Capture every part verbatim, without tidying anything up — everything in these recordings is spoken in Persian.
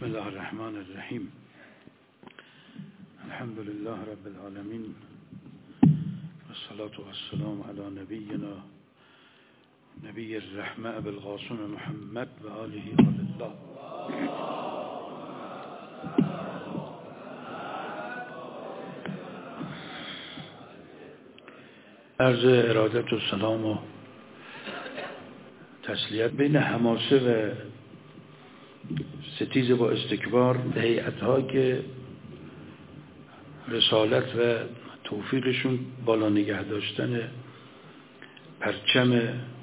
بسم الله الرحمن الرحیم. الحمد لله رب العالمین والصلاة والسلام علی نبینا نبی الرحمة ابی القاسم محمد و آله آل الله. عرض ارادت و سلام و تسلیت بین حماسه و ستیز با استکبار هیئت‌ها که رسالت و توفیقشون بالا نگه داشتن پرچم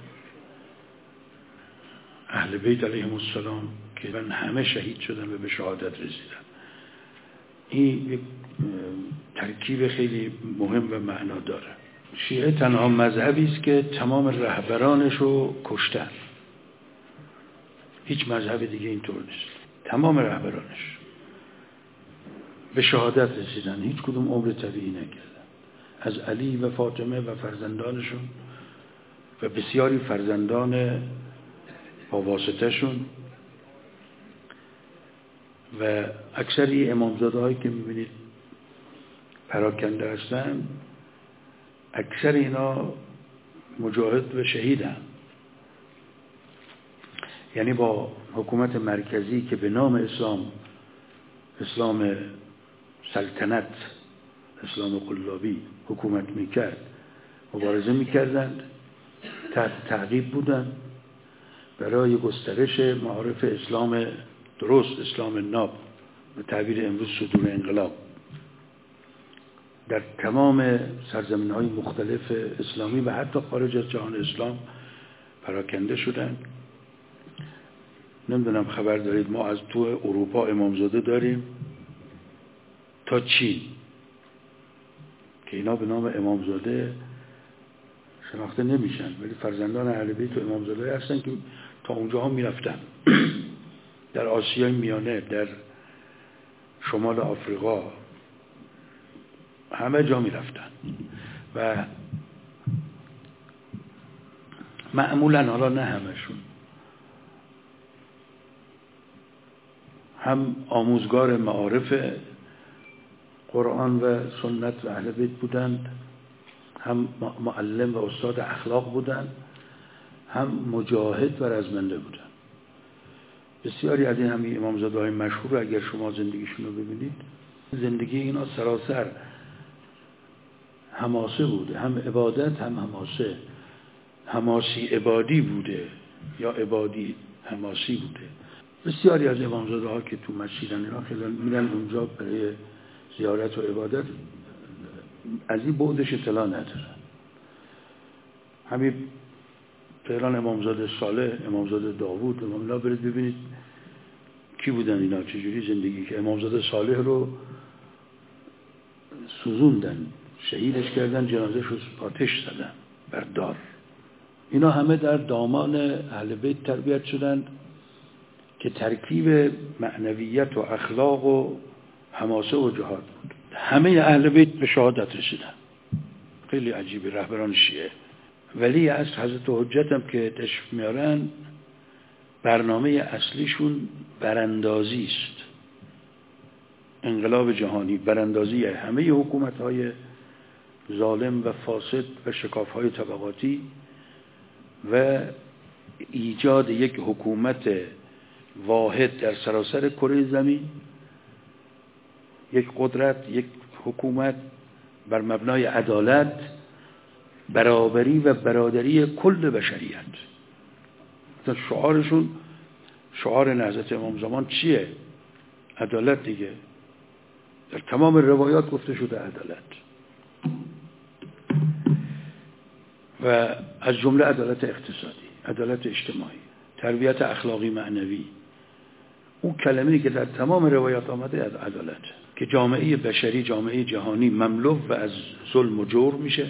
اهل بیت علیهم السلام که من همه شهید شدن و به شهادت رسیدن. این یک ترکیب خیلی مهم و معنا داره. شیعه تنها مذهبی است که تمام رهبرانش رو کشتن. هیچ مذهب دیگه اینطور نیست. تمام رهبرانش به شهادت رسیدن، هیچ کدوم عمر طبیعی نکردن. از علی و فاطمه و فرزندانشون و بسیاری فرزندان با واسطهشون و اکثری امامزاده هایی که میبینید پراکنده هستن، اکثر اینا مجاهد و شهیدن. یعنی با حکومت مرکزی که به نام اسلام اسلام سلطنت، اسلام قلابی حکومت میکرد مبارزه میکردند، تحت تعقیب بودند برای گسترش معارف اسلام درست، اسلام ناب، به تعبیر امروز صدور انقلاب، در تمام سرزمین‌های مختلف اسلامی و حتی خارج از جهان اسلام پراکنده شدند. نمیدونم خبر دارید ما از تو اروپا امامزاده داریم تا چین که اینا به نام امامزاده شناخته نمیشن، ولی فرزندان اهل بیت و امامزاده هستن که تا اونجا هم میرفتن. در آسیای میانه، در شمال آفریقا، همه جا میرفتن و معمولا، حالا نه همشون، هم آموزگار معارف قرآن و سنت و اهل بیت بودند، هم معلم و استاد اخلاق بودند، هم مجاهد و رزمنده بودند. بسیاری از این همین امامزاده های مشهور اگر شما زندگیشون رو ببینید، زندگی اینا سراسر حماسه بوده، هم عبادت هم حماسه. حماسی عبادی بوده یا عبادی حماسی بوده. بسیاری از امامزاده ها که تو مسجدن اینا خیلی میرن اونجا برای زیارت و عبادت، از این بعدش اطلاع ندارن. همین فعلا امامزاده صالح، امامزاده داوود، امام الله، برید ببینید کی بودن اینا، چجوری زندگی که امامزاده صالح رو سوزوندن، شهیدش کردن، جنازه‌ش رو آتش زدن بر دار. اینا همه در دامان اهل بیت تربیت شدن که ترکیب معنویت و اخلاق و حماسه و جهاد بود. همه اهل بیت به شهادت رسیدن. خیلی عجیبه. رهبران شیعه، ولی از حضرت حجت هم که تشریف میارن، برنامه اصلیشون براندازی است، انقلاب جهانی، براندازی همه حکومت‌های ظالم و فاسد و شکاف‌های طبقاتی و ایجاد یک حکومت واحد در سراسر کره زمین، یک قدرت، یک حکومت بر مبنای عدالت، برابری و برادری کل بشریت. شعارشون، شعار نهضت امام زمان چیه؟ عدالت دیگه. در تمام روایات گفته شده عدالت، و از جمله عدالت اقتصادی، عدالت اجتماعی، تربیت اخلاقی معنوی. اون کلمه‌ای که در تمام روایات آمده عدالت، که جامعه بشری، جامعه جهانی مملو و از ظلم و جور میشه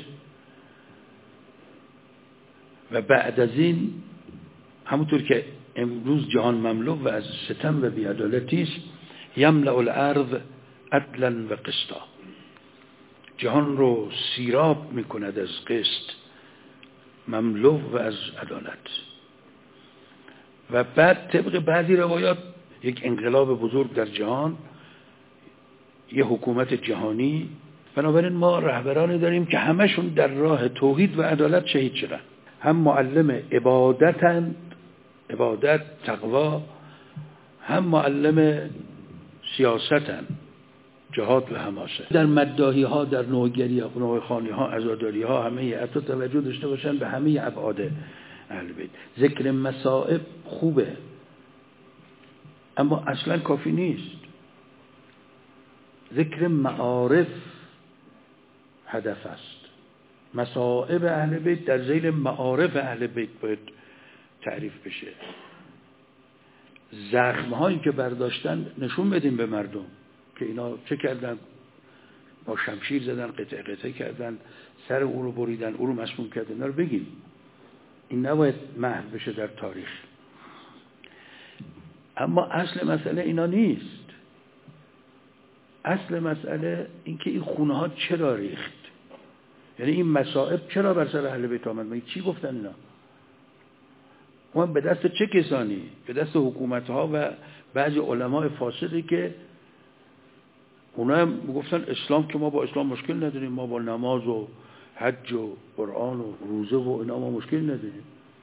و بعد از این، همونطور که امروز جهان مملو و از ستم و بی‌عدالتی است، یملأ الارض عدلا و قسطا، جهان رو سیراب میکند از قسط، مملو و از عدالت. و بعد طبق بعضی روایات یک انقلاب بزرگ در جهان، یه حکومت جهانی. بنابراین ما رهبرانی داریم که همشون در راه توحید و عدالت شهید شدن. هم معلم عبادتند، عبادت، تقوا، هم معلم سیاستند، جهاد و حماسه. در مداحی ها، در نوگری ها، نوخانی ها، عزاداری ها، همه حتی توجه داشته باشن به همه ابعاد اهل بیت. ذکر مصائب خوبه اما اصلا کافی نیست. ذکر معارف هدف است. مصائب اهل بیت در ذیل معارف اهل بیت باید تعریف بشه. زخم هایی که برداشتن نشون بدیم به مردم که اینا چه کردن، با شمشیر زدن، قطع قطع کردن، سر او رو بریدن، او رو مسموم کردن، اینا رو بگیم. این نباید محو بشه در تاریخ. اما اصل مسئله اینا نیست. اصل مسئله این که این خونه ها چرا ریخت، یعنی این مصائب چرا بر سر اهل بیت آمد. من چی گفتن اینا؟ اون به دست چه کسانی؟ به دست حکومت ها و بعضی علماء فاسدی که اونا هم گفتن اسلام که ما با اسلام مشکل نداریم، ما با نماز و حج و قرآن و روزه و اینا ما مشکل نداریم.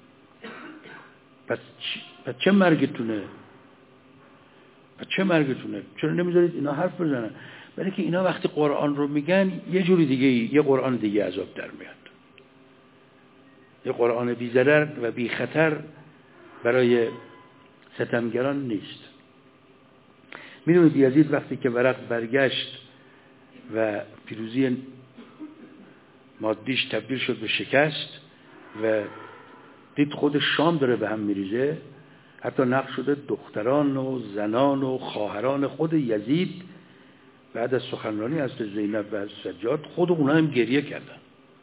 پس پس چه مرگتونه؟ پس چه مرگتونه؟ چرا نمیذارید اینا حرف بزنن؟ برای که اینا وقتی قرآن رو میگن یه جوری دیگه، یه قرآن دیگه عذاب در میاد. یه قرآن بی ضرر و بی خطر برای ستمگران نیست. میدونید یزید وقتی که ورق برگشت و پیروزی مادیش تبدیل شد به شکست و دید خود شام داره به هم میریزه، حتی نقل شده دختران و زنان و خواهران خود یزید بعد از سخنرانی از زینب و از سجاد خود اونا هم گریه کردن.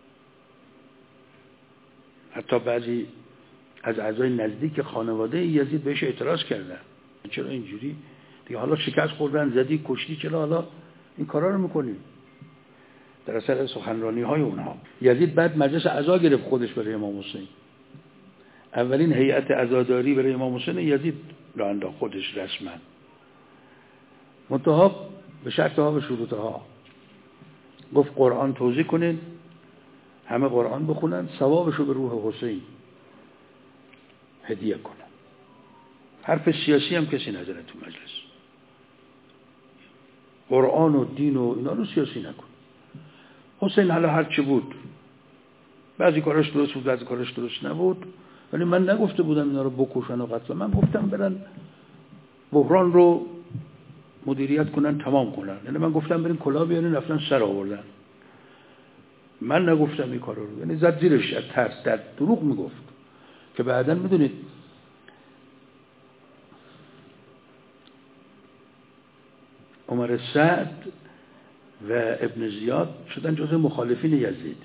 حتی بعضی از اعضای نزدیک خانواده یزید بهش اعتراض کردن، چرا اینجوری دیگه، حالا شکست خوردن، زدی، کشتی، چرا حالا این کارا رو میکنی؟ در اثر سخنرانی های اونها. یزید بعد مجلس عزا گرفت خودش برای امام حسین. اولین هیئت عزاداری برای امام حسین یزید را انداخت خودش رسما، منتها به شرط ها و شروط ها. گفت قرآن توزیع کنین، همه قرآن بخونن، ثوابشو به روح حسین هدیه کنن. حرف سیاسی هم کسی نداره تو مجلس. قرآن و دین و اینا رو سیاسی نکن. حسین حالا هر چه بود، بعضی کارش درست بود، بعضی کارش درست نبود، ولی من نگفته بودم اینا رو بکشن و قتل. من گفتم برن بحران رو مدیریت کنن، تمام کنن. یعنی من گفتم برین کلاه بیارین، رفتن سر آوردن. من نگفتم این کارا رو. یعنی زد زیرش از ترس، در دروغ میگفت که بعداً میدونید عمر سعد و ابن زیاد شدن جزء مخالفین یزید.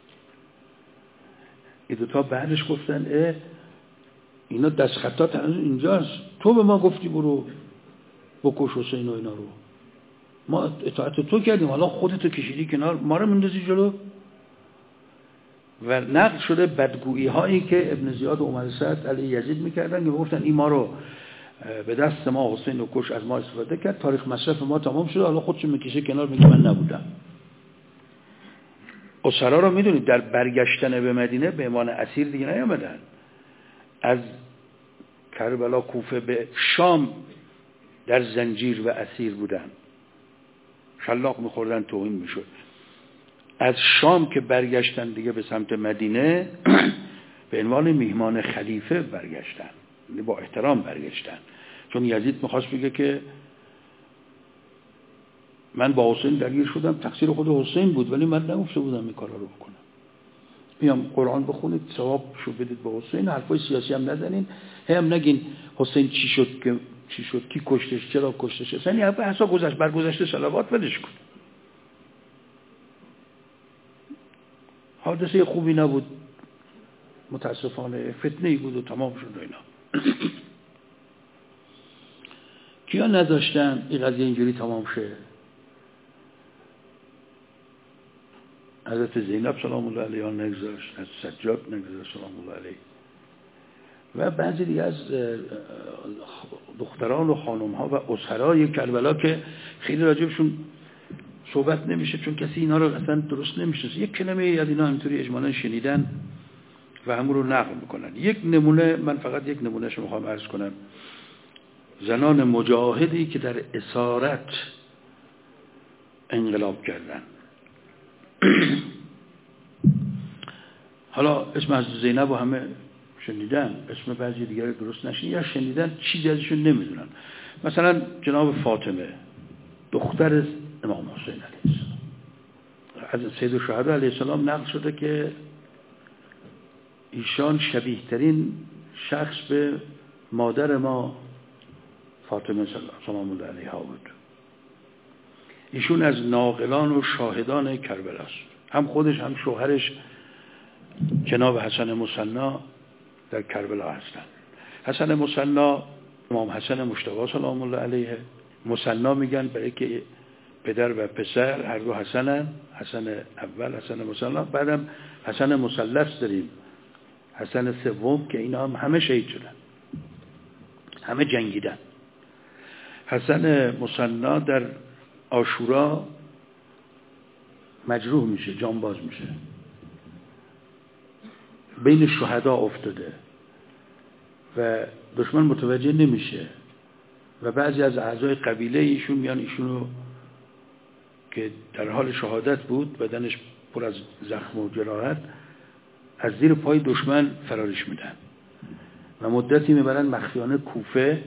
این دوتا بعدش گفتن اه اینا دست خطات هنوز اینجاست، تو به ما گفتی برو بکش حسین و اینا رو، ما اطاعت تو کردیم، حالا خودتو کشیدی کنار، ما رو مندازی جلو. و نقل شده بدگویی هایی که ابن زیاد و عمر سعد علیه یزید میکردن که گفتن این ما رو به دست ما حسین و کش، از ما استفاده کرد، تاریخ مصرف ما تمام شده، حالا خودشو میکشه کنار، میگه من نبودم. اسرا رو میدونید در برگشتن به مدینه به عنوان اسیر دیگه نیامدن، از کربلا کوفه به شام در زنجیر و اسیر بودن، شلاق میخوردن، توهین میشد. از شام که برگشتن دیگه به سمت مدینه به عنوان میهمان خلیفه برگشتن، با احترام برگشتن، چون یزید میخواست بگه که من با حسین درگیر شدم، تقصیر خود حسین بود، ولی من نگفته بودم این کارا رو بکنم. میام قرآن بخونید، ثوابشو بدید به حسین، حرفای سیاسی هم نزنین، هم نگین حسین چی شد که چی شد، کی کشتش، چرا کشتش، اصلا این حرفا گذشت، برگذشته صلوات ولش کن. حادثه خوبی نبود، متاسفانه فتنه‌ای بود و تمام شد و اینا. کیا نداشتن این قضیه اینجوری تمام شه؟ حضرت زینب سلام الله علیها نگذاشت، از سجاد نگذاشت سلام الله علیه، و بعضی دیگه از دختران و خانم ها و اسرای کربلا که خیلی راجبشون صحبت نمیشه چون کسی اینا رو اصلا درست نمیشه، یک کلمه از اینا همینطوری اجمالا شنیدن و همون رو نقل میکنن. یک نمونه، من فقط یک نمونه شما میخوام عرض کنم، زنان مجاهدی که در اسارت انقلاب کردن. حالا اسم از زینب و همه شنیدن، اسم بعضی دیگر درست نشین یا شنیدن چیزی ازشون نمیدونن. مثلا جناب فاطمه دختر امام حسین علیه السلام، از سید الشهدا علیه السلام نقل شده که ایشان شبیه ترین شخص به مادر ما فاطمه سلام الله علیها بود. ایشون از ناقلان و شاهدان کربلا است، هم خودش هم شوهرش جناب حسن مصنی در کربلا هستند. حسن مصنی امام حسن مجتبی سلام الله علیه، مصنی میگن برای که پدر و پسر هر دو حسنن، حسن اول حسن مصنی، بعدم حسن مثلث داریم، حسن سوم که اینا هم همه شهید شدن، همه جنگیدن. حسن مصنی در عاشورا مجروح میشه، جانباز میشه، بین شهدا افتاده و دشمن متوجه نمیشه و بعضی از اعضای قبیله ایشون میان ایشونو که در حال شهادت بود، بدنش پر از زخم و جراحت، از زیر پای دشمن فرارش میدن و مدتی میبرن مخفیانه کوفه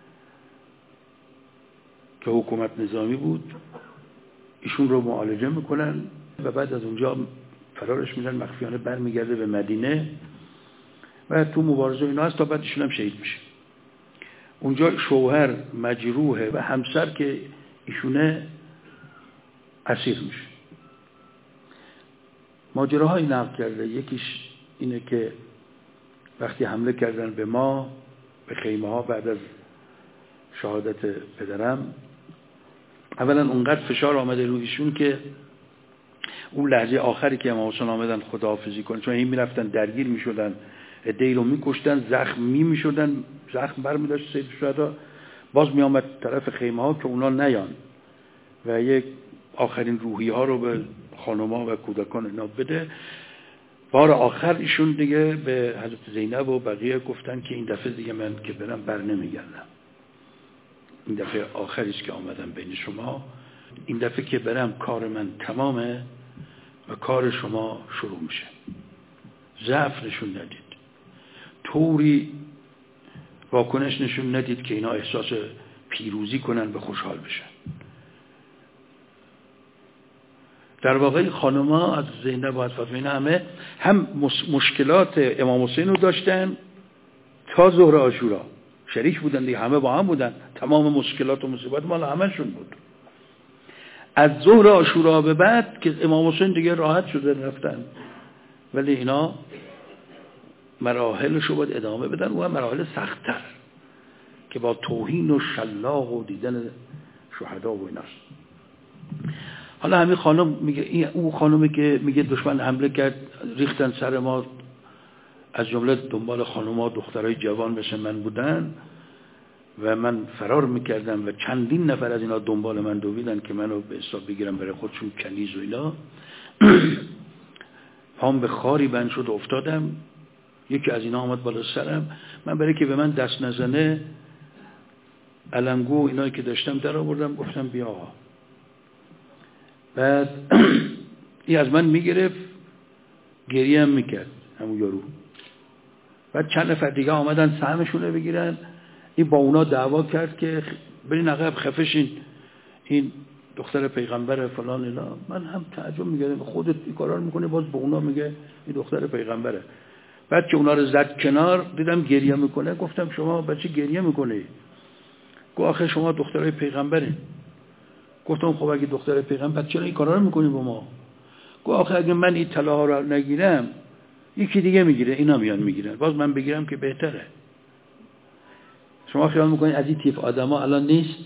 که حکومت نظامی بود، ایشون رو معالجه میکنن و بعد از اونجا فرارش میدن، مخفیانه برمیگرده به مدینه و تو مبارزه اینا هست تا بعد ایشون هم شهید میشه. اونجا شوهر مجروحه و همسر که ایشونه اسیر میشه. ماجراهایی نقل کرده، یکیش اینه که وقتی حمله کردن به ما، به خیمه ها بعد از شهادت پدرم، اولا اونقدر فشار آمده رویشون که اون لحظه آخری که امام حسین آمدن خداحافظی کنن، چون این میرفتن درگیر میشدن، عده‌ای رو میکشتن، زخمی میشدن، زخم برمیداشت سید الشهدا، باز میامد طرف خیمه ها که اونا نیان و یک آخرین روحیه ها رو به خانوما و کودکان اینا بده. بار آخر ایشون دیگه به حضرت زینب و بقیه گفتن که این دفعه دیگه من که برم بر نمیگردم، این دفعه آخریست که آمدم بین شما، این دفعه که برم کار من تمامه و کار شما شروع میشه. ضعف نشون ندید، طوری واکنش نشون ندید که اینا احساس پیروزی کنن و خوشحال بشن. در واقع خانم‌ها از زینب و از فاطمه اینا همه هم مشکلات امام حسین رو داشتن تا ظهر عاشورا، شریک بودن دیگه، همه با هم بودن، تمام مشکلات و مصیبت مال همشون بود. از ظهر عاشورا به بعد که امام حسین دیگه راحت شده رفتن، ولی اینا مراحلش رو باید ادامه بدن و مراحل سخت‌تر که با توهین و شلاق و دیدن شهدا و ایناست. حالا همین خانم میگه، این اون خانمی که میگه دشمن حمله کرد ریختن سر ما، از جمله دنبال خانم‌ها دخترای جوان مثل من بودن و من فرار میکردم و چندین نفر از اینا دنبال من دویدن که منو به حساب بگیرن برای خودشون کنیز و اینا. پام به خاری بند شد و افتادم، یکی از اینا آمد بالا سرم، من برای که به من دست نزنه علنگو اینایی که داشتم در آوردم، گفتم بیا آقا. بعد این از من میگرفت، گریه هم میکرد همون یارو. بعد چند نفر دیگه آمدن سهمشونه بگیرن، این با اونا دعوا کرد که برین عقب خفشین، این دختر پیغمبر فلان اینا. من هم تعجب میگردم، خودت این کارا رو میکنه باز با اونا میگه این دختر پیغمبره. بعد که اونا رو زد کنار دیدم گریه میکنه، گفتم شما بچه گریه میکنه؟ گفت آخه شما دخترای پیغمبرین. گفتم خب اگه دختر پیغمبر چرا این کارا رو میکنی با ما؟ گفت آخه اگه من این طلاها رو نگیرم یکی دیگه میگیره، اینا میان میگیرن، باز من بگیرم که بهتره. شما خیال میکنید از این تیپ آدما الان نیست؟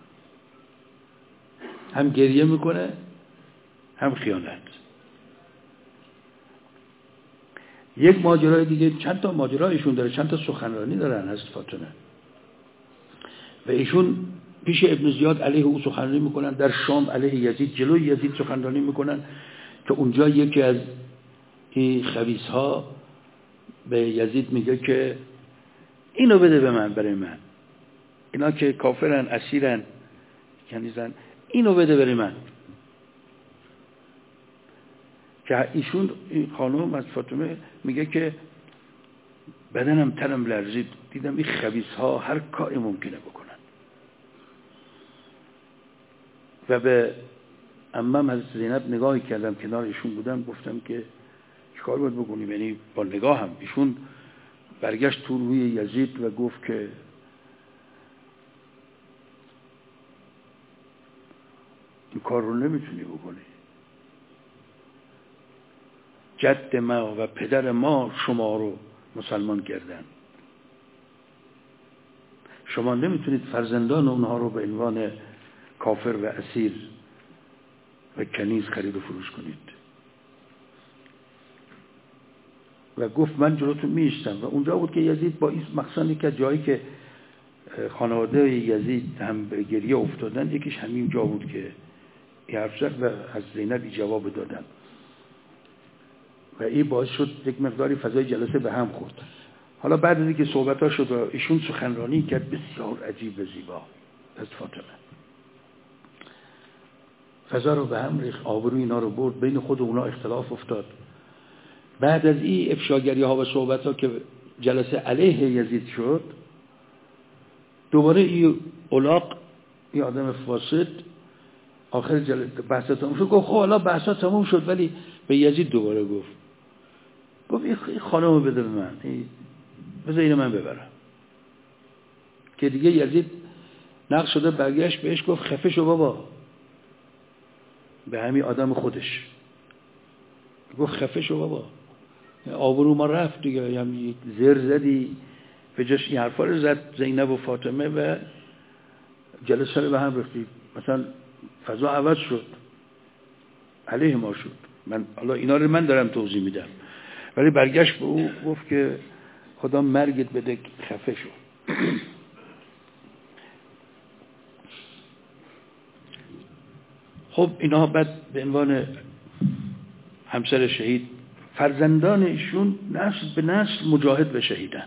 هم گریه میکنه هم خیانت. یک ماجرای دیگه، چند تا ماجرا ایشون داره، چند تا سخنرانی دارن از فاطمه و ایشون پیش ابن زیاد علیه او سخنرانی میکنن، در شام علیه یزید جلوی یزید سخنرانی میکنن که اونجا یکی از این خبیث‌ها به یزید میگه که اینو بده به من، برای من، اینا که کافرن، اسیرن، کنیزن، اینو بده برای من. که ایشون این خانم از فاطمه میگه که بدنم تنم لرزید، دیدم این خبیث‌ها هر کاری ممکنه بکنن. و به عمم حضرت زینب نگاهی کردم، کنار ایشون بودم، گفتم که چیکار باید بکنیم؟ یعنی با نگاهم. ایشون برگشت تو روی یزید و گفت که این کار رو نمیتونی بکنی، جد ما و پدر ما شما رو مسلمان کردن، شما نمیتونید فرزندان اونها رو به عنوان کافر و اسیر و کنیز خرید و فروش کنید. و گفت من جلوتون میشتم. و اونجا بود که یزید با این مخصوصا که جایی که خانواده یزید هم به گریه افتادن، یکیش همین جا بود که این حرف زد و از زینب جواب دادن و این باعث شد یک مقداری فضای جلسه به هم خورد. حالا بعد از اینکه صحبت‌ها شد و ایشون سخنرانی کرد بسیار عجیب و زیبا از فاطمه، فضا رو به هم ریخت، آبروی اینا رو برد، بین خود و اونا اختلاف افتاد. بعد از این افشاگری ها و صحبت ها که جلسه علیه یزید شد، دوباره این الاغ، این آدم فاسد، آخر جلسه بحث تموم شد، گفت خب حالا بحث تموم شد، ولی به یزید دوباره گفت گفت این خانمو بده به من، بذار اینو من ببرم. که دیگه یزید نقش شده، برگشت بهش گفت خفه شو بابا، به همین آدم خودش گفت خفه شو بابا، آبرو ما رفت دیگه، هم زر زدی به جاش این حرفا رو زد زینب و فاطمه و جلسه رو به هم ریختی، مثلا فضا عوض شد، علیه ما شد. من حالا اینا رو من دارم توضیح میدم، ولی برگشت به او گفت که خدا مرگت بده، خفه شو. خب اینا بعد به عنوان همسر شهید، فرزندان ایشون نسل به نسل مجاهد و شهیدن،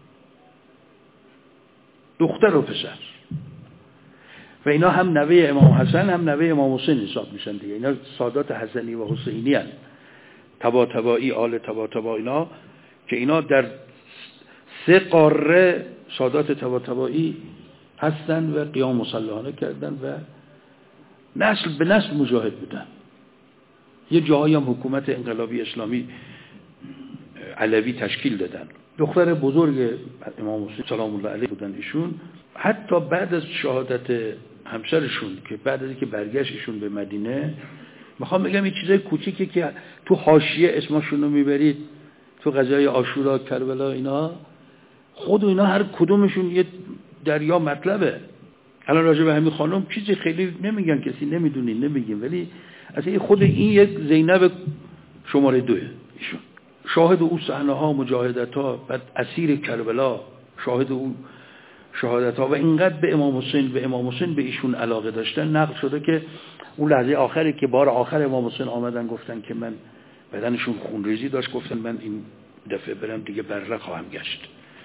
دختر و پسر، و اینا هم نوه امام حسن هم نوه امام حسین حساب میشن دیگه. اینا سادات حسنی و حسینی هستند، تبا تبایی، آل تبا تبا، اینا که اینا در سه قاره سادات تبا تبایی هستند و قیام مسلحانه کردن و نسل به نسل مجاهد بودن. یه جاهایی هم حکومت انقلابی اسلامی علوی تشکیل دادن. دختر بزرگ امام حسین سلام الله علیه بودن ایشون. حتی بعد از شهادت همسرشون که بعد از اینکه برگشت ایشون به مدینه، میخوام بگم این چیزای کوچیکی که تو حاشیه اسمشون رو میبرید، تو غزوه عاشورا، کربلا، اینا خود اینا هر کدومشون یه دریا مطلبه. الان راجع به همین خانم چیزی خیلی نمیگن، کسی نمیدونین، نمیگیم، ولی اصلا خود این یک زینب شماره دوه. ایشون شاهد او صحنه ها، مجاهدت ها، بعد اسیر کربلا، شاهد او شهادت ها، و اینقدر به امام حسین به امام حسین به ایشون علاقه داشتن. نقل شده که اون لحظه آخری که بار آخر امام حسین آمدن گفتن که من بدنشون خونریزی داشت، گفتن من این دفعه برم دیگه بره خواهم گشت،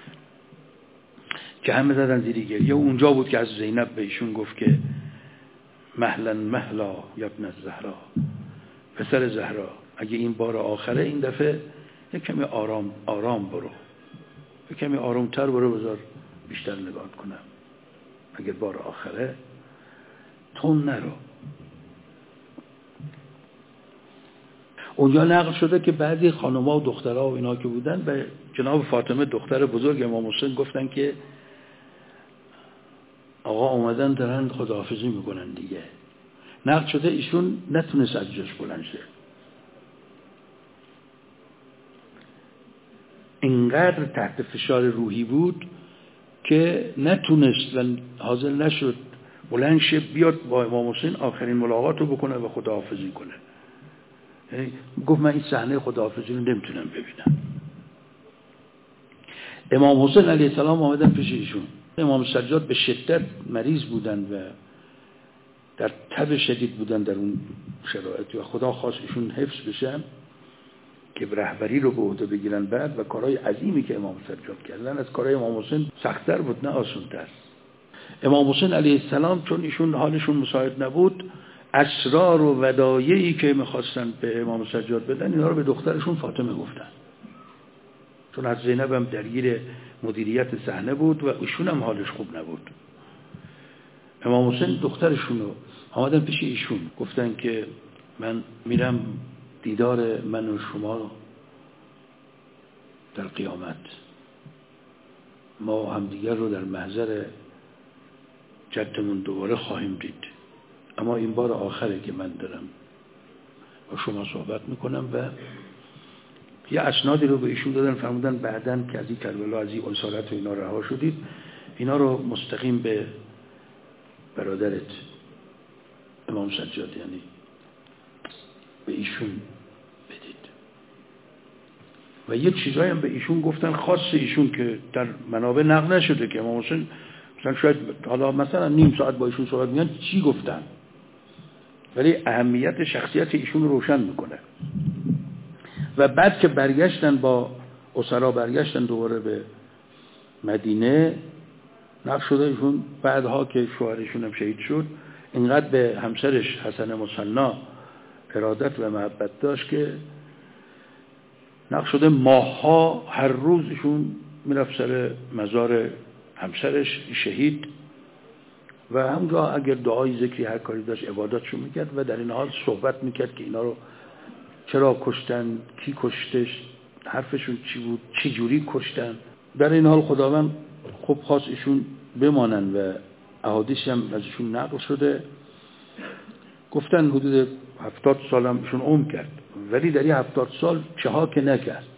که همه زدن زیر گریه. اونجا بود که از زینب به ایشون گفت که مهلا مهلا یا ابن الزهرا، پسر زهرا، اگه این بار آخره، این دفعه یک کمی آرام آرام برو، یک کمی آرامتر برو، بذار بیشتر نگاه کنم، اگر بار آخره تون نرو. اونجا نقل شده که بعضی خانم‌ها و دخترها و اینا که بودن به جناب فاطمه دختر بزرگ امام حسین گفتن که آقا اومدن دارن خداحافظی میکنن دیگه. نقل شده ایشون نتونست از جاش بلند شه، اینقدر تحت فشار روحی بود که نتونست و حاضر نشد بلند شه بیاد با امام حسین آخرین ملاقات رو بکنه و خداحافظی کنه. یعنی گفت من این صحنه خداحافظی رو نمیتونم ببینم. امام حسین علیه السلام آمدن پیش ایشون. امام سجاد به شدت مریض بودن و در تب شدید بودن در اون شرایط و خدا خواست ایشون حفظ بشن که رهبری رو به عهده بگیرن بعد و کارهای عظیمی که امام سجاد کردن از کارهای امام حسین سخت‌تر بود نه آسان‌تر. امام حسین علیه السلام چون ایشون حالشون مساعد نبود، اسرار و ودایعی که میخواستن به امام سجاد بدن اینا رو به دخترشون فاطمه گفتن، چون از زینب هم درگیر مدیریت صحنه بود و ایشون هم حالش خوب نبود. امام حسین دخترشون رو آمدن پیش ایشون گفتن که من میرم دیدار من و شما در قیامت، ما همدیگر رو در محضر جدمون دوباره خواهیم دید، اما این بار آخره که من دارم با شما صحبت میکنم. و یه اسنادی رو به ایشون دادن، فرمودن بعدن که از این کربلا از این انصارت و اینا رها شدید، اینا رو مستقیم به برادرت امام سجاد یعنی به ایشون بدید. و یه چیزایی هم به ایشون گفتن خاص ایشون که در منابع نقل نشده که امام حسین مثلا شاید حالا مثلا نیم ساعت با ایشون صحبت میگن چی گفتن، ولی اهمیت شخصیت ایشون رو روشن میکنه. و بعد که برگشتن با اسرا برگشتن دوباره به مدینه، نقل شده ایشون بعدها که شوهرشون هم شهید شد اینقدر به همسرش حسن مصنا ارادت و محبت داشت که نقل شده ماهها هر روز ایشون میرفت سر مزار همسرش شهید و همونجا اگر دعای ذکری هر کاری داشت عباداتشو میکرد و در این حال صحبت میکرد که اینا رو چرا کشتن، کی کشتش، حرفشون چی بود، چی جوری کشتن. در این حال خداوند خوب خواست ایشون بمانن و احادیث هم از ایشون نقل شده. گفتن حدود هفتاد سال هم ایشون عمر کرد، ولی در این هفتاد سال چه ها که نکرد.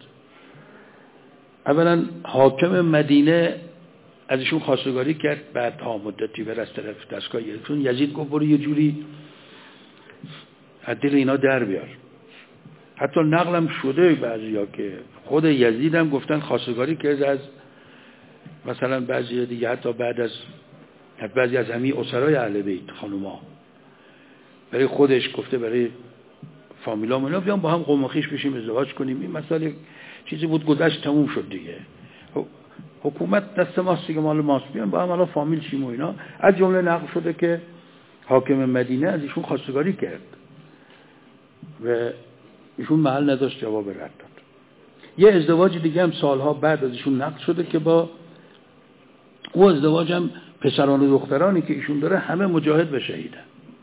اولا حاکم مدینه از ایشون خواستگاری کرد، بعدها مدتی بر از طرف دستگاه ایشون یزید گفت برو یه جوری از دل اینا در بیار. حتی نقلم شده بعضیا که خود یزید هم گفتن خواستگاری کرد از مثلا بعضی دیگه، حتی بعد از بعضی از همین اسرای اهل بیت خانوما، برای خودش گفته برای فامیلا منا بیام با هم قوم و خویش بشیم ازدواج کنیم. این مسئله چیزی بود گذشت تموم شد دیگه، حکومت دست ماست دیگه، مال ماست، بیان با هم الان فامیل شیم و اینا. از جمله نقل شده که حاکم مدینه از ایشون خواستگاری کرد و ایشون محل نداشت جواب رد داد. یه ازدواج دیگه هم سالها بعد از ایشون نقل شده که با او ازدواج هم پسران و دخترانی که ایشون داره همه مجاهد و شهیدن.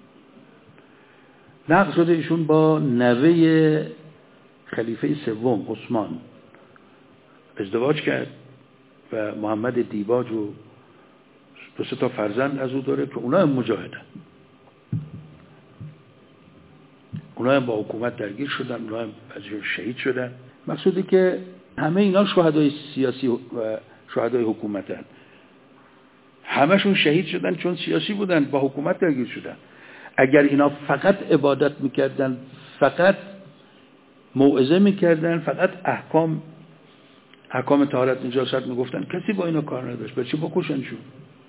نقل شده ایشون با نوه خلیفه سوم عثمان ازدواج کرد و محمد دیباج و دو سه تا فرزند از او داره که اونا هم مجاهدن، اونا هم با حکومت درگیر شدن، اونا هم بعضیشون شهید شدن. مقصودی که همه اینا شهدای سیاسی و شهدای حکومتن، همشون شهید شدن چون سیاسی بودن، با حکومت درگیر شدن. اگر اینا فقط عبادت میکردن، فقط موعظه میکردن، فقط احکام احکام طهارت نجاست میگفتن، کسی با اینا کار نداشت. برای چی بکشنشون؟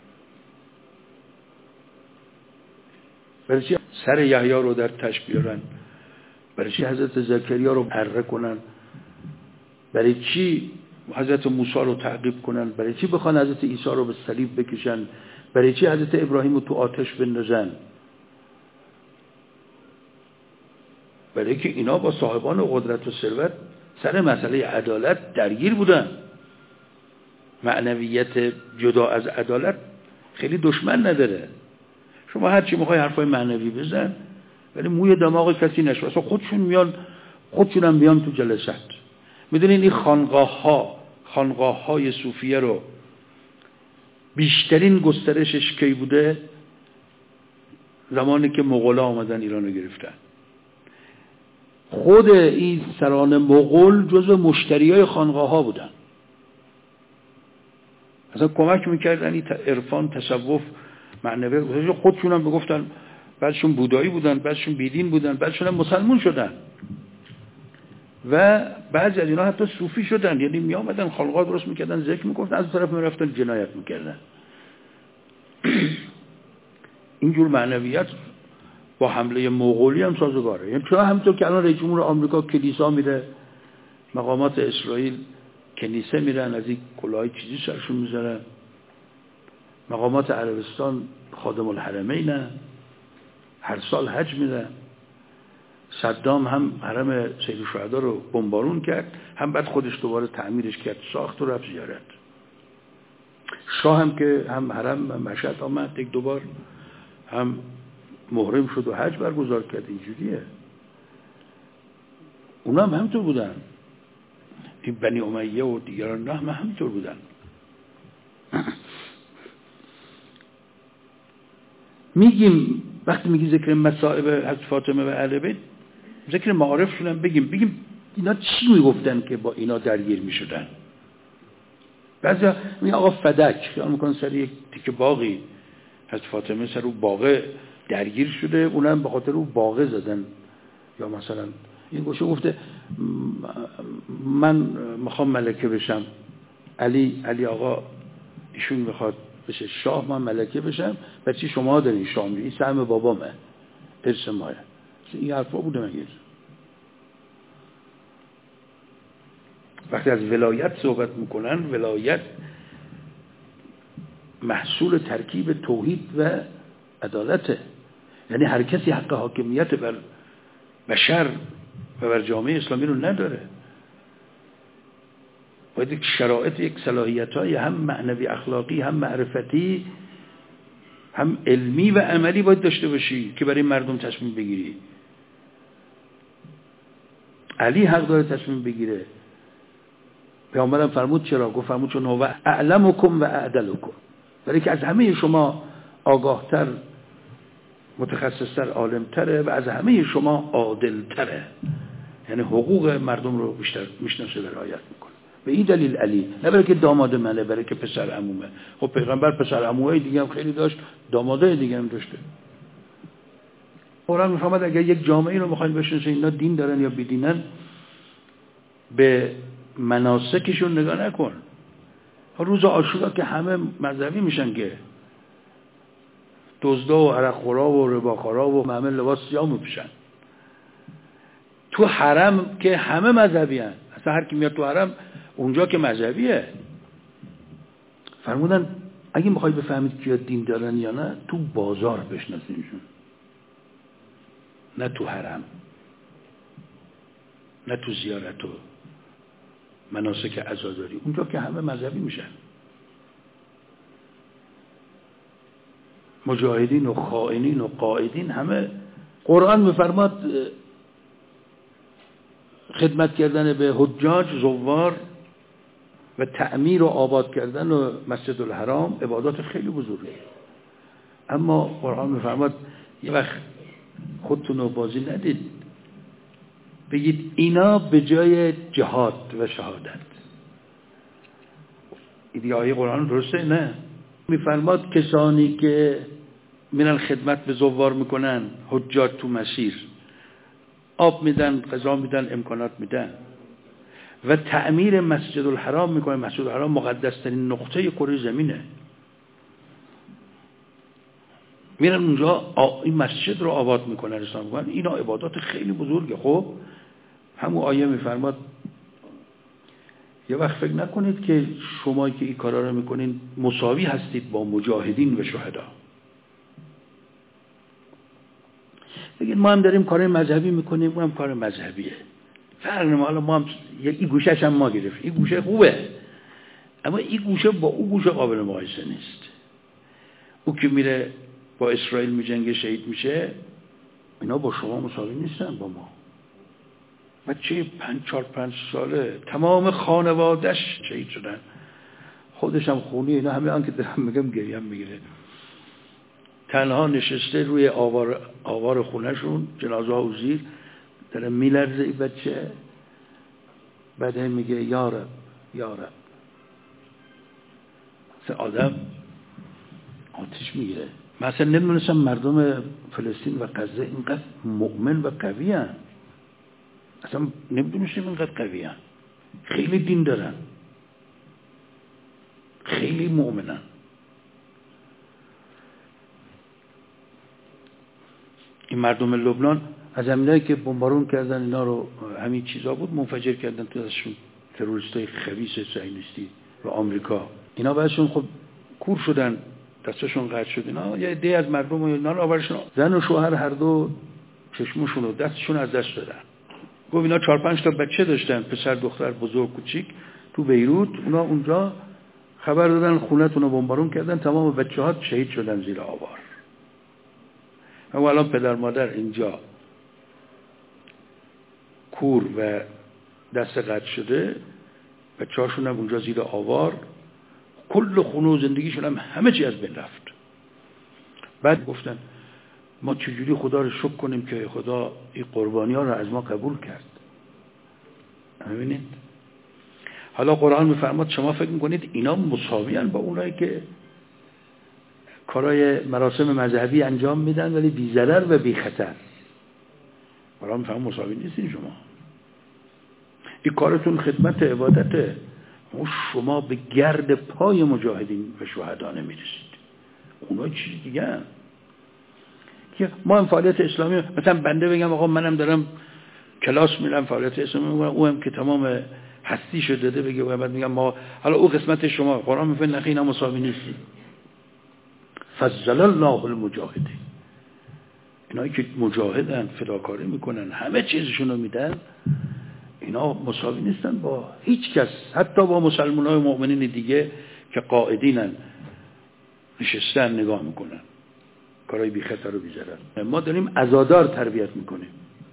برای چی سر یحیی رو در تش بیارن؟ برای چی حضرت زکریا رو پره کنن؟ برای چی حضرت موسی رو تعقیب کنن؟ برای چی بخوان حضرت عیسی رو به صلیب بکشن؟ برای چی حضرت ابراهیم رو تو آتش بندازن؟ برای که اینا با صاحبان قدرت و ثروت سر مسئله عدالت درگیر بودن. معنویت جدا از عدالت خیلی دشمن نداره. شما هر چی میخوای حرفای معنوی بزن، ولی موی دماغ کسی نشو. اصلا خودشون میان، خودشون هم میان تو جلسات. میدونین این خانقاه ها خانقاه های صوفیه رو بیشترین گسترشش کی بوده؟ زمانی که مغولا آمدن ایران رو گرفتن. خود این سران مغول جزو مشتریای خانقاه ها بودن، اصلا کمک میکردن این عرفان تصوف معنوی. خودشون هم بگفتن، بعدشون بودایی بودن، بعدشون بیدین بودن، بعدشون هم مسلمون شدن. و بعضی از اینا حتی صوفی شدن، یعنی می آمدن خانقاه درست میکردن، ذکر میگفتن، از طرف میرفتن جنایت میکردن. اینجور معنویت با حمله مغولی هم سازگاره. یعنی چرا همینطور که الان رئیس جمهور آمریکا کلیسا میره، مقامات اسرائیل کنیسه میرن، از این کلاهای چیزی سرشون میذارن، مقامات عربستان خادم الحرمینن، هر سال حج میرن. صدام هم حرم سید الشهدا رو بمبارون کرد، هم بعد خودش دوباره تعمیرش کرد، ساخت و رفت زیارت. شاه هم که هم حرم مشهد آمد یک دوبار، هم محرم شد و حج برگزار کرد. اینجوریه. اونا هم همینطور بودن، این بنی امیه و دیگران نه هم همینطور بودن. میگیم وقتی میگی ذکر مصائب حضرت فاطمه و اهل بیت، ذکر معارفشون هم بگیم بگیم اینا چی میگفتن که با اینا درگیر میشدن. بعضی میگن آقا فدک خیال میکنن سر یک تیکه باقی حضرت فاطمه سر او باغه درگیر شده، اونم به خاطر او باغه زدن. یا مثلا این گوشه گفته من میخوام ملکه بشم، علی علی آقا ایشون میخواد بشه شاه، من ملکه بشم، بچه شما دارین شاه میری، این سهم بابامه، ارث ماه. این حرفا بوده مگه؟ وقتی از ولایت صحبت میکنن، ولایت محصول ترکیب توحید و عدالته. یعنی هر کسی حق حاکمیت بر بشر و بر جامعه اسلامی رو نداره. باید یک شرایط، یک صلاحیت‌های هم معنوی اخلاقی، هم معرفتی، هم علمی و عملی باید داشته باشی که برای مردم تصمیم بگیری. علی حق داره تصمیم بگیره. پیامبرم فرمود چرا؟ گفت فرمود چون هو اعلمکم و اعدلکم، برای که از همه شما آگاهتر، متخصصتر، عالمتره و از همه شما عادلتره. یعنی حقوق مردم رو بیشتر میشناسه و رعایت میکنه. به این دلیل علی، نه برای که داماد منه، برای که پسر عمومه. خب پیغمبر پسر عموهای دیگه هم خیلی داشت، دامادای دیگه هم داشته. قرآن میفهمد اگر یک جامعه رو میخواین بشناسین اینا دین دارن یا بیدینن، به مناسکشون نگاه نکن. روز عاشورا که همه مذهبی میشن که دزدا و عرقخورا و رباخورا و همه لباس سیاه میپوشن. تو حرم که همه مذهبی هن. اصلا هر کی میاد تو حرم اونجا که مذهبیه. فرمودن اگه میخوای بفهمید کیا دین دارن یا نه، تو بازار بشناسینشون، نه تو حرم، نه تو زیارت و مناسک عزاداری. اونجا که همه مذهبی میشن. مجاهدین و خائنین و قائدین همه. قرآن میفرماد خدمت کردن به حجاج، زوار و تعمیر و آباد کردن و مسجد الحرام عبادات خیلی بزرگه. اما قرآن میفرماد یه وقت خودتون رو بازی ندید، بگید اینا به جای جهاد و شهادت. این آیه قرآن درسته؟ نه. میفرماد کسانی که میرن خدمت به زوار میکنن، حجاج تو مسیر، آب میدن، غذا میدن، امکانات میدن و تعمیر مسجد الحرام میکنن. مسجد الحرام مقدس ترین نقطه کره زمینه. میرن اونجا این مسجد رو آباد میکنن، رسان میکنن. اینا عبادات خیلی بزرگه. خب همون آیه میفرماد یه وقت فکر نکنید که شما که این کارا رو میکنین مساوی هستید با مجاهدین و شهدا. بگید ما هم داریم کار مذهبی میکنیم، ما هم کار مذهبیه، فرق نمیکنه. حالا ما هم این گوشه‌ش هم ما گرفت، این گوشه خوبه، اما این گوشه با اون گوشه قابل مقایسه نیست. او که میره با اسرائیل میجنگه، شهید میشه، اینا با شما مساوی نیستن با ما. بچه پنج چهار پنج ساله تمام خانواده‌اش شهید شدن، خودش هم خونی. اینا همه آن که دارم میگم گریم میگیره، تنها نشسته روی آوار آوار خونهشون، جنازه ها و زیر داره میلرزه این بچه. بعد هم میگه یا رب یا رب. آدم آتش میگیره. مثلا نمیدونستم مردم فلسطین و غزه اینقدر مؤمن و قوی هن. اصلا نمیدونستیم اینقدر قوی هن. خیلی دین دارن، خیلی مؤمنن. این مردم لبنان از همینایی که بمبارون کردن اینا رو، همین چیزا بود، منفجر کردن تو دستشون تروریستای خبیث صهیونیستی و آمریکا. اینا بعدشون خب کور شدن، دستشون قطع شد. اینا یه عده از مردم اینا رو آوردن، زن و شوهر هر دو چشمشون و دستشون از دست دادن. گفت اینا چهار پنج تا بچه داشتن، پسر دختر بزرگ کوچیک، تو بیروت. اونا اونجا خبر دادن خونه‌تون رو بمبارون کردن، تمام بچه‌ها شهید شدن زیر آوار. اما الان پدر مادر اینجا کور و دست قطع شده، بچه‌هاشون هم اونجا زیر آوار، کل خونه و زندگیشون هم همه چی از بین رفت. بعد گفتن ما چجوری خدا رو شکر کنیم که خدا این قربانی ها رو از ما قبول کرد. ببینید حالا قرآن میفرماد شما فکر میکنید اینا مساویان با اونایی که کارهای مراسم مذهبی انجام میدن ولی بی ضرر و بی خطر؟ قرآن میفرماد مساوی نیستین شما. این کارتون خدمت عبادته. شما به گرد پای مجاهدین و شهدا نمیرسید. اونا چیز دیگه هم. که ما هم فعالیت اسلامی، مثلا بنده بگم آقا منم دارم کلاس میرم فعالیت اسلامی میکنم، او هم که تمام هستی شده داده بگه، و بعد میگم ما حالا او قسمت شما. قرآن میگه نخی اینا مساوی نیستی. فضل الله المجاهدین، اینایی که مجاهدن، فداکاری میکنن، همه چیزشون رو میدن، اینا مساوی نیستن با هیچ کس، حتی با مسلمانای مؤمنین دیگه که قائدینن، نشستن نگاه میکنن کارهای بی خطر و بی ضرر. ما داریم عزادار تربیت میکنیم.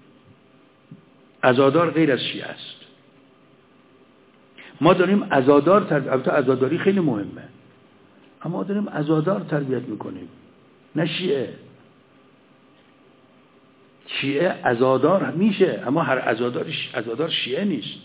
عزادار غیر از شیعه است. ما داریم عزادار تربیت، البته عزاداری خیلی مهمه، اما داریم عزادار تربیت میکنیم، نه شیعه. شیعه عزادار میشه، اما هر عزادار عزادار شیعه نیست.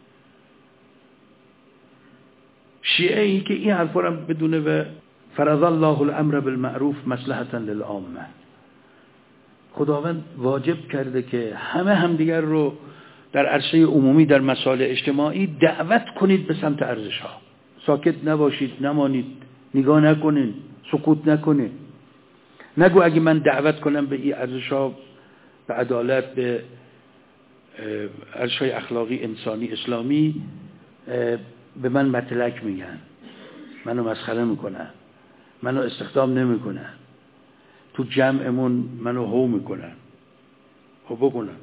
شیعه ای که این حرفا رو بدونه و فرض الله الامر بالمعروف مصلحتا للعامه، خداوند واجب کرده که همه همدیگر رو در عرصه عمومی در مسائل اجتماعی دعوت کنید به سمت ارزش ها. ساکت نباشید، نمانید، نگاه نکنید، سکوت نکنید. نگو اگه من دعوت کنم به این ارزش ها، به عدالت، به ارزش های اخلاقی انسانی اسلامی، به من مطلق میگن، منو مسخره میکنن، منو استخدام نمیکنن، تو جمعمون منو هو میکنن. خب بکنن.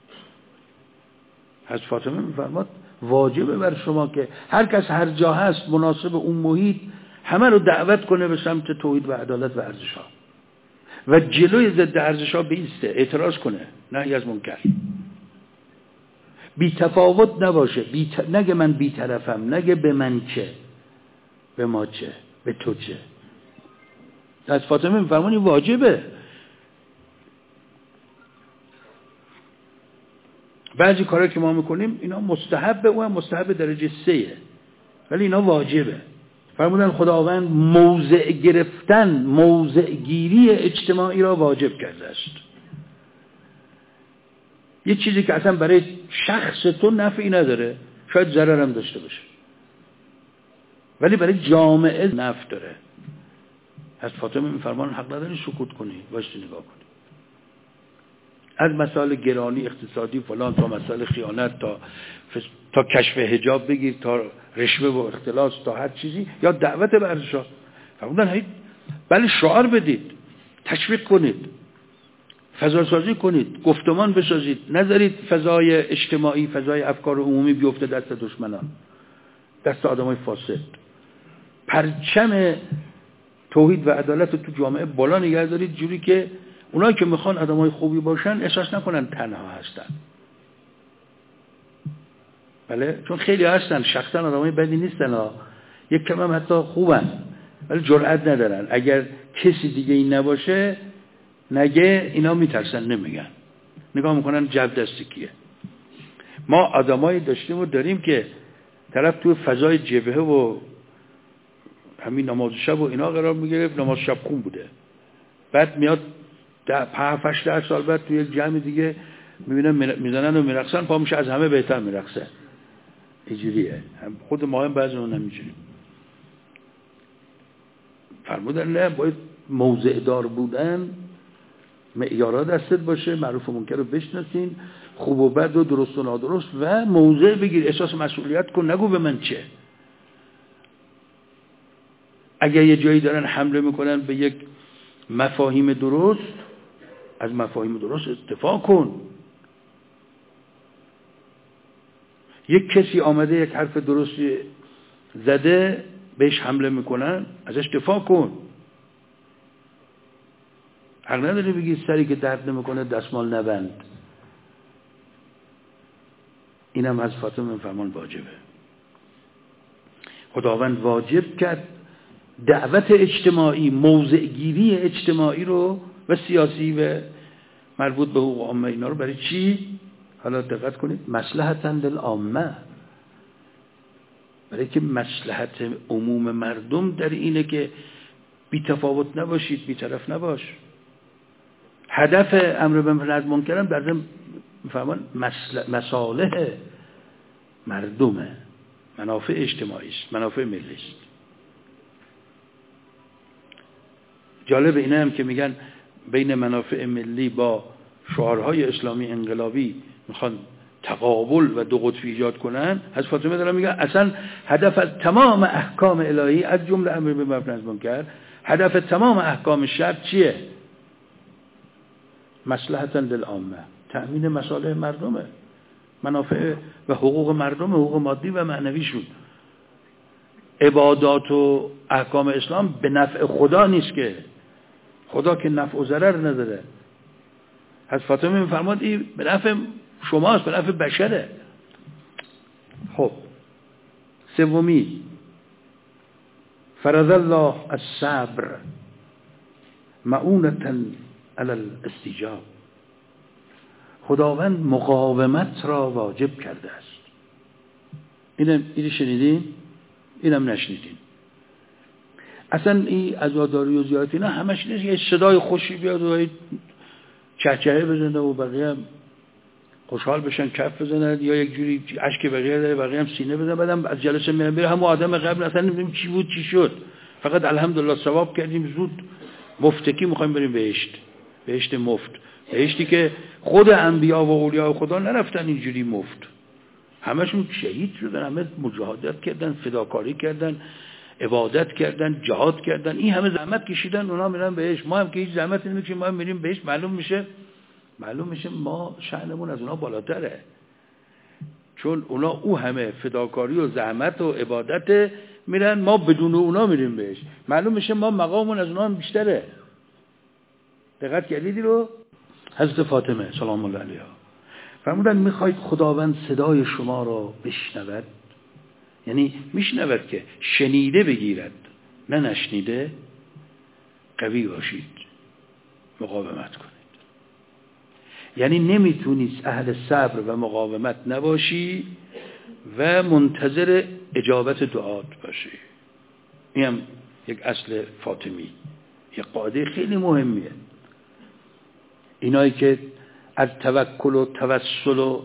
حضرت فاطمه میفرماد واجبه بر شما که هر کس هر جا هست مناسب اون محیط همه رو دعوت کنه به سمت توحید و عدالت و ارزش ها و جلوی ضد ارزش ها بیسته، اعتراض کنه، نهی از منکر. بی تفاوت نباشه، بی ت... نگه من بی طرفم، نگه به من چه، به ما چه، به تو چه. از فاطمه میفرمانی واجبه. بعضی کارا که ما میکنیم اینا مستحبه، و هم مستحب درجه سه، ولی اینا واجبه. فرمودن خداوند موضع گرفتن، موضع گیری اجتماعی را واجب کرده است. یه چیزی که اصلا برای شخص تو نفعی نداره، شاید ضرر هم داشته باشه، ولی برای جامعه نفع داره. از فاطمه میفرمان حق نداری سکوت کنی، واسه نگاه کنی. از مسائل گرانی اقتصادی فلان تا مسائل خیانت تا فس... تا کشف حجاب بگیر، تا رشوه و اختلاس، تا هر چیزی، یا دعوت به ارزش‌ها. فرمودن هی بله شعار بدید، تشویق کنید، فضا سازی کنید، گفتمان بسازید، نذارید فضای اجتماعی، فضای افکار عمومی بیفته دست دشمنان، دست آدمای فاسد. پرچم توحید و عدالت رو تو جامعه بالا نگه دارید، جوری که اونایی که میخوان آدمای خوبی باشن احساس نکنن تنها هستن. بله، چون خیلی هستن شخصا آدمای بدی نیستن ها، یک کم هم حتی خوبن، ولی جرئت ندارن. اگر کسی دیگه این نباشه نگه، اینا میترسن نمیگن، نگاه میکنن جو دست کیه. ما آدمایی داشتیم و داریم که طرف تو فضای جبهه و همین نماز شب و اینا قرار میگرفت، نماز شب خون بوده، بعد میاد ده پنج ده سال بعد توی یک جمع دیگه میبینن میزنن و میرقصن، پا میشه از همه بهتر میرقصه. اینجوریه. خود ما هم بعضی اون نمی‌جوریم. فرمودن نه، باید موضع دار بودن، معیارها دستت باشه، معروف و منکر رو بشناسین، خوب و بد و درست و نادرست، و موضع بگیر، احساس مسئولیت کن، نگو به من چه. اگر یه جایی دارن حمله میکنن به یک مفاهیم درست، از مفاهیم درست دفاع کن. یک کسی آمده یک حرف درستی زده، بهش حمله میکنن، ازش دفاع کن. حق نداری بگی سری که درد نمیکنه دستمال نبند. اینم از فاطمه فرمان واجبه. خداوند واجب کرد دعوت اجتماعی، موضعگیری اجتماعی رو و سیاسی و مربوط به حقوق عامه اینا رو برای چی؟ حالا دقت کنید، مصلحتاً للعامه، برای که مصلحت عموم مردم در اینه که بی تفاوت نباشید، بی طرف نباش. هدف امر بالمعروف و نهی عن المنکر در ضمن میفهمن مصالح مردمه، منافع اجتماعی است، منافع ملی است. جالب اینه هم که میگن بین منافع ملی با شعارهای اسلامی انقلابی میخوان تقابل و دو قطبی ایجاد کنن. حضرت فاطمه دارن میگن اصلا هدف از تمام احکام الهی، از جمله امر بالمعروف و نهی عن المنکر، هدف تمام احکام شرع چیه؟ مصلحتا للعامه، تأمین مصالح مردمه، منافع و حقوق مردم، حقوق مادی و معنویشون. عبادات و احکام اسلام به نفع خدا نیست که، خدا که نفع و ضرر نداره. حضرت فاطمه میفرماد این به نفع شماست، به نفع بشره. خب سومی، فرض الله الصبر معونة علی الاستجاب. خداوند مقاومت را واجب کرده است. اینم اینو شنیدین؟ اینم نشنیدین. اصلا این عزاداری و زیارت اینا همش نیست یه صدای خوشی بیاد و چهچهه بزنه و بقیه هم خوشحال بشن، کف بزنن، یا یک جوری اشک بقیه داره بقیه هم سینه بزنن، بعدم از جلسه میرن بره همون آدم قبل اصلا نمیدونیم چی بود چی شد، فقط الحمدلله ثواب کردیم، زود مفتکی میخوایم بریم بهشت، بهشت مفت، بهشتی که خود انبیا و اولیاء خدا نرفتن اینجوری مفت، همشون شهید شدن، همه مجاهدت کردن، فداکاری کردن، عبادت کردن، جهاد کردن، این همه زحمت کشیدن، اونا میرن بهشت. ما هم که هیچ زحمتی نمیکشیم، ما هم میریم بهشت. معلوم میشه معلوم میشه ما شأنمون از اونا بالاتره، چون اونا او همه فداکاری و زحمت و عبادت میرن، ما بدون اونا میریم بهشت. معلوم میشه ما مقاممون از اونا هم بیشتره. دقت کردید رو؟ حضرت فاطمه سلام الله علیها فرمودن میخواید خداوند صدای شما را بشنود، یعنی میشنود که شنیده بگیرد نه نشنیده، قوی باشید، مقاومت کنید. یعنی نمیتونید اهل صبر و مقاومت نباشی و منتظر اجابت دعات باشی. این هم یک اصل فاطمی، یک قاعده خیلی مهمیه. اینایی که از توکل و توسل و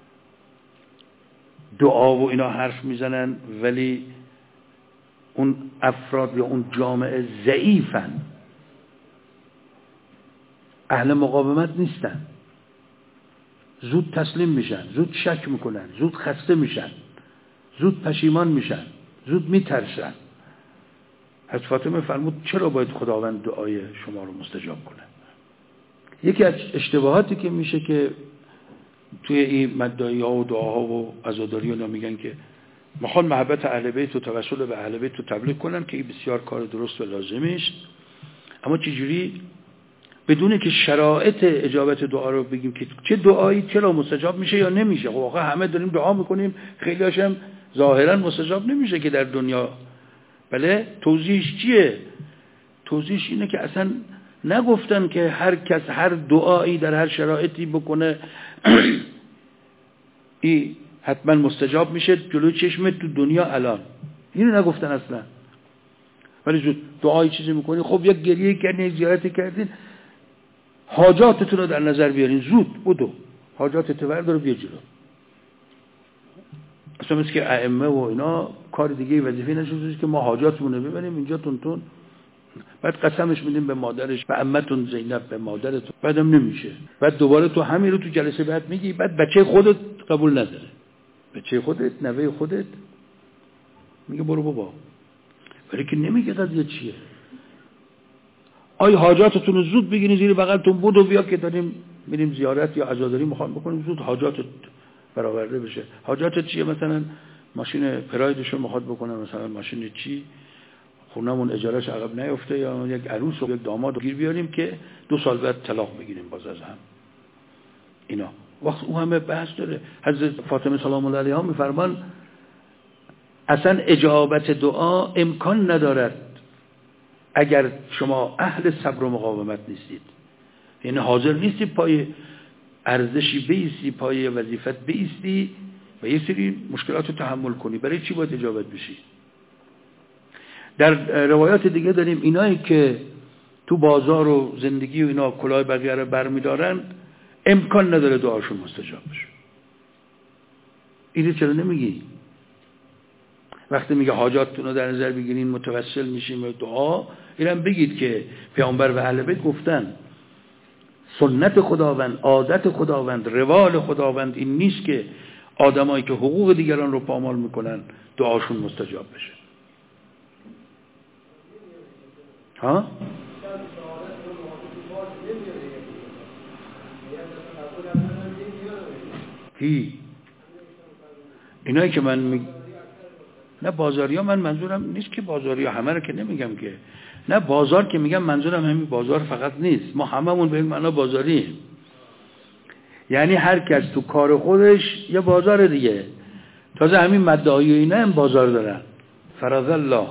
دعا و اینا حرف میزنن ولی اون افراد یا اون جامعه ضعیفن، اهل مقاومت نیستن، زود تسلیم میشن، زود شک میکنن، زود خسته میشن، زود پشیمان میشن، زود میترسن. حضرت فاطمه فرمود چرا باید خداوند دعای شما رو مستجاب کنه؟ یکی از اشتباهاتی که میشه که توی این مدعی ها و دعاها و عزاداری ها میگن که میخوان محبت اهل بیت و توسل به اهل بیت رو تبلیغ کنن که این بسیار کار درست و لازمی است، اما چجوری؟ بدونه که شرایط اجابت دعا رو بگیم که چه دعایی چرا مستجاب میشه یا نمیشه. خب واقعا همه داریم دعا میکنیم، خیلی هاشم ظاهرا مستجاب نمیشه که در دنیا. بله، توضیحش چیه؟ توضیحش اینه که اصلا نگفتن که هر کس هر دعایی در هر شرایطی بکنه این حتما مستجاب میشه جلوی چشمت تو دنیا الان. اینو نگفتن اصلا. ولی زود دعایی چیزی میکنی، خب یک گریه کردین، یک زیارتی کردین، حاجاتتون رو در نظر بیارین، زود بدو حاجات تور داره بیا جلو. اصلا مثل که ائمه و اینا کار دیگه وظیفه نشون که ما حاجاتمون رو ببریم اینجا تون تون، بعد قسمش میدیم به مادرش به عمتون زینب به مادرتون، بعدم نمیشه، بعد دوباره تو همین رو تو جلسه بعد میگی، بعد بچه خودت قبول نداره، بچه خودت نوه خودت میگه برو بابا، ولی که نمیگه قضیه چیه. آی حاجاتتون رو زود بگیرین زیر بغلتون بود و بیا که داریم میریم زیارت یا عزاداری میخوام بکنیم، زود حاجاتت برآورده بشه. حاجاتت چیه؟ مثلا ماشین پرایدشو میخواد بکنه، مثلا ماشین چی، خونمون اجارهش عقب نیفته، یا یک عروس و یک داماد رو گیر بیاریم که دو سال بعد طلاق بگیریم باز از هم. اینا وقت او همه بحث داره. حضرت فاطمه سلام الله علیها میفرمان اصلا اجابت دعا امکان ندارد اگر شما اهل صبر و مقاومت نیستید، یعنی حاضر نیستی پای ارزشی بیستی، پای وظیفت بیستی و یه سری مشکلات رو تحمل کنی، برای چی باید اجابت بشی؟ در روایات دیگه داریم اینایی که تو بازار و زندگی و اینا کلاه بقیه رو برمیدارن امکان نداره دعاشون مستجاب بشه. اینو چرا نمیگی؟ وقتی میگه حاجاتتون رو در نظر بگیرین متوسل میشیم به دعا، اینم بگید که پیامبر و اهل بیت گفتن سنت خداوند، عادت خداوند، روال خداوند این نیست که آدمایی که حقوق دیگران رو پامال میکنن دعاشون مستجاب بشه. ها؟ کی؟ اینایی که من می... نه بازاریا، من منظورم نیست که بازاریا همه رو که نمیگم که، نه بازار که میگم منظورم همین بازار فقط نیست، ما هممون به این معنا بازاریم، یعنی هر کس تو کار خودش یه بازار دیگه. تازه همین مدعای اینا هم بازار دارن. فرض الله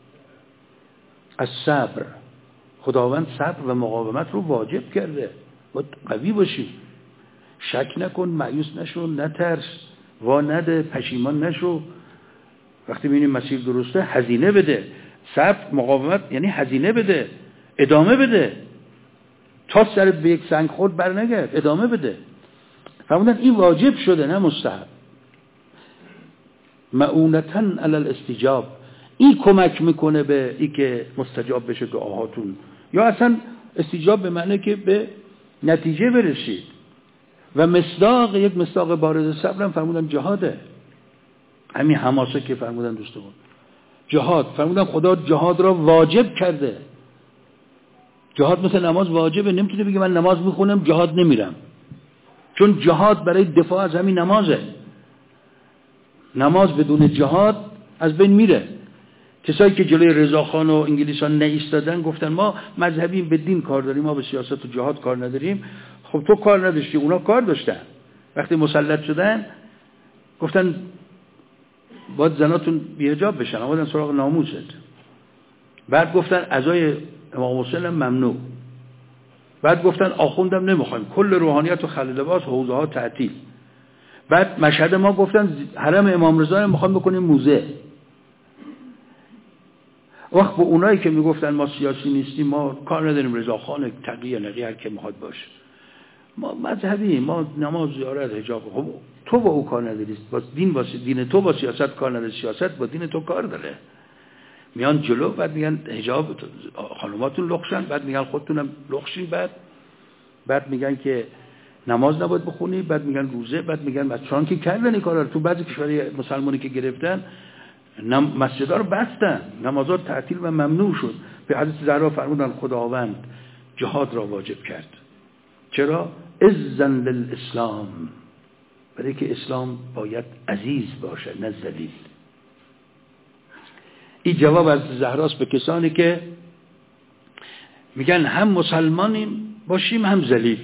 الصبر، خداوند صبر و مقاومت رو واجب کرده، باید قوی باشی، شک نکن، مایوس نشو، نترس، وا نده، پشیمان نشو. وقتی ببینی مسیر درسته هزینه بده. صبر مقاومت یعنی هزینه بده، ادامه بده، تا سرت به یک سنگ خورد برنگرد، ادامه بده. فرمودن این واجب شده نه مستحب. معونتاً علی الاستجاب، این کمک میکنه به این که مستجاب بشه دعاهاتون، یا اصلا استجاب به معنی که به نتیجه برسید. و مصداق، یک مصداق بارز صبرم فرمودن جهاده، همین حماسه که فرمودن دوستان، جهاد فرمودن خدا جهاد را واجب کرده. جهاد مثل نماز واجبه، نمیتونه بگه من نماز میخونم جهاد نمیرم، چون جهاد برای دفاع از همین نمازه. نماز بدون جهاد از بین میره. کسایی که جلوی رضاخان و انگلیسان نایستادن گفتن ما مذهبیم، به دین کار داریم، ما به سیاست و جهاد کار نداریم. خب تو کار نداشتی، اونا کار داشتن. وقتی مسلط شدن گفتن باید زناتون بی‌حجاب بشن، آمدن سراغ ناموست. بعد گفتن عزای امام حسین ممنوع. بعد گفتن آخوندم نمیخوایم، کل روحانیت و خلع لباس، حوزه ها تعطیل. بعد مشهد ما گفتن حرم امام رضا رو میخوام بکنیم موزه. وقت به اونایی که میگفتن ما سیاسی نیستیم، ما کار نداریم، رضاخان تقی نقی هر که میخواد باشه، ما مذهبی، ما نماز، زیارت، حجاب. خب تو با او کار نداری، با دین، با دین تو با سیاست کار نداری، سیاست با دین تو کار داره. میان جلو، بعد میگن حجاب خانوماتون لخشن، بعد میگن خودتونم لخشین، بعد بعد میگن که نماز نباید بخونی، بعد میگن روزه، بعد میگن بچه‌ها که کردن این کارا رو. تو بعضی کشورهای مسلمانی که گرفتن مسجدها رو بستن، نمازات تعطیل و ممنوع شد. به حضرت زهرا فرمودن خداوند جهاد را واجب کرد. چرا؟ اذن للاسلام، برای که اسلام باید عزیز باشه نه ذلیل. این جواب از زهراست به کسانی که میگن هم مسلمانیم باشیم هم ذلیل.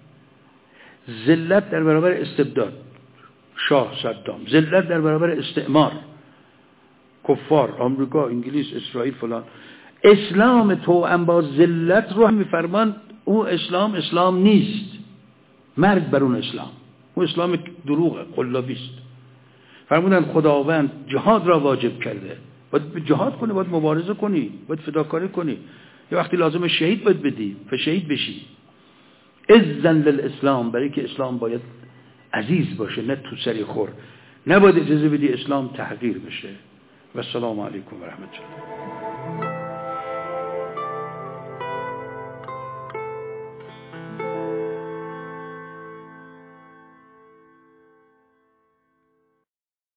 ذلت در برابر استبداد، شاه صدام، ذلت در برابر استعمار، کفار، آمریکا، انگلیس، اسرائیل فلان. اسلام توأم با ذلت رو میفرمان او اسلام اسلام نیست، مرگ بر اون اسلام، او اسلام دروغه، قلابیست. فرمودن خداوند جهاد را واجب کرده، باید جهاد کنی، باید مبارزه کنی، باید فداکاری کنی، یا وقتی لازم شهید باید بدی، فشهید بشی. اذن للاسلام، برای که اسلام باید عزیز باشه، نه تو سری خور. نباید اجازه بدی اسلام تحقیر بشه. و السلام علیکم و رحمت الله.